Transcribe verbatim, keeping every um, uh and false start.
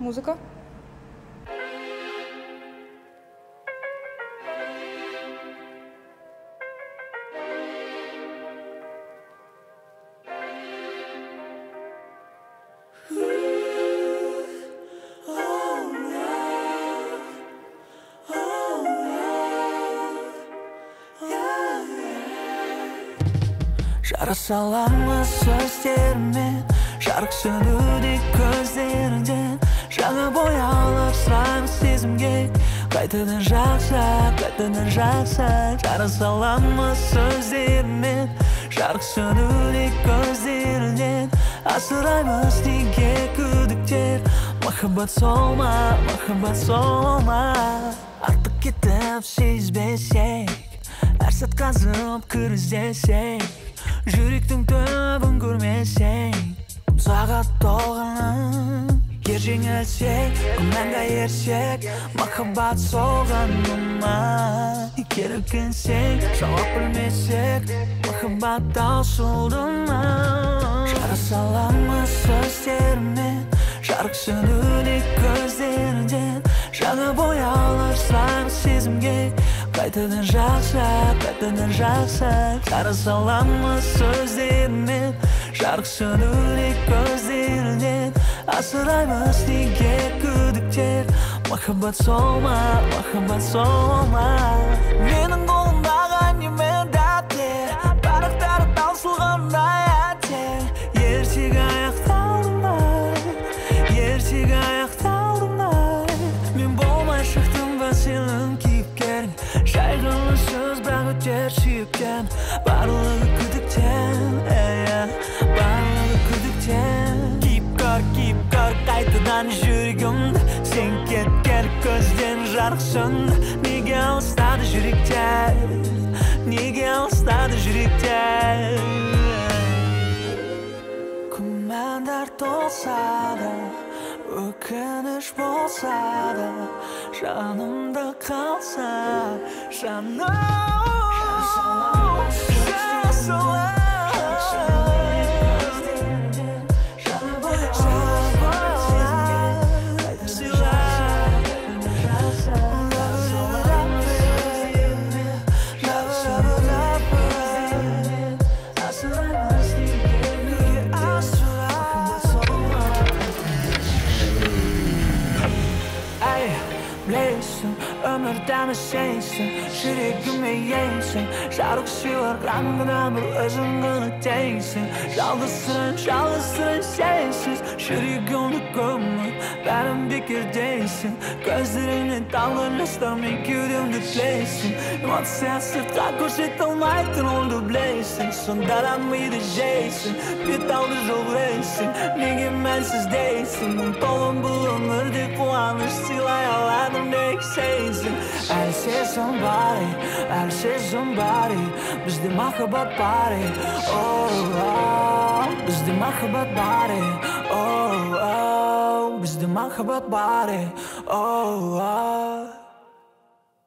Музыка. Жара саламыз сөздерімен, жарық сөнуде көздеріңден. Жаңа боялып сұраймыз сезімге, қайтадан жақса, қайтадан жақса. Жара саламыз сөздерімен, жарық сөнуде көздеріңден. Асыраймыз неге күдіктер, махаббат сол ма, махаббат сол ма. Артық кетіп сезбесек, әр сәт қазып кір іздесек, жүректің түбін көрмесең, сағат толғанын ер жеңілсек, күмәнға ерсек, махаббат солғаны ма? Керілгенсек, жауап білмесек, махаббат таусылды ма? Жара саламыз сөздерімен, жарық сөнуде көздеріңден. Жаңа боялып сұраймыз сезімге, қайтадан жақса, қайтадан жақса. Жара саламыз сөздерімен, жарық сөнуде көздеріңден. Асыраймыз неге күдіктер, махаббат сол ма, махаббат сол ма? Менің қолымдағы әңгіме дәптер, парақтары таусылғандай әттер. Ертегі аяқталды ма, ертегі аяқталды ма? Мен болмай шықтым ба сенің кейіпкерің, жайғылы сөз бірақ өтер сүйіктен. Барлығы күдіктен, барлығы күдіктен. Киіп көр, киіп көр қайтадан жүрегімді, сен кеткен көзден жарық сөнді. Неге алыстады жүректер, неге алыстады жүректер? Күмәндар толса да, өкініш болса да, жанымда қалса, жаным. Жара саламыз өмірден сенсің, жүрегіме енсің. Жарық сыйлар раңғына бір өзің ғана теңсің. Жалғызсың, жалғызсың сенсіз, жүрегімді көміп бәрін бекер дейсің. Көздеріңнен талған жастармен кеудемді тілейсің. Эмоция сыртқа көрсете алмайтын онды білесің. Сонда да миды жейсің, бет алды жолғайсың. Неге мәнсіз дейсің, мұң толын бұл өмірде қуаныш сыйлай аладым деп сенсің. Әлі сезім бар, әлі сезім бар, бізде махаббат бар, бізде махаббат бар, бізде махаббат бар.